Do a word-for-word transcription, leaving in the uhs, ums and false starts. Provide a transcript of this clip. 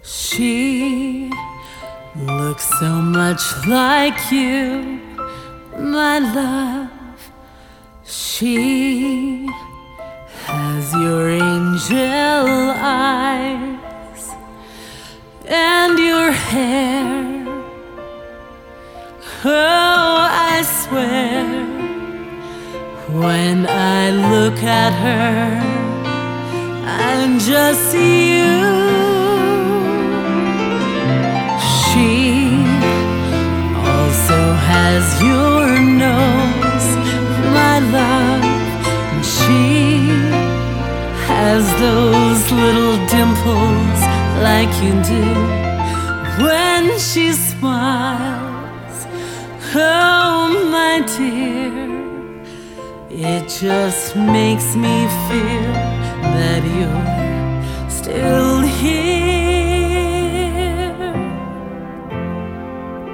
She looks so much like you, my love. She has your angel eyes and your hair. Oh, I swear, when I look at her, I'm just you. She also has your nose, my love, and she has those little dimples like you do when she smiles. Oh, my dear, it just makes me feel that you're still here.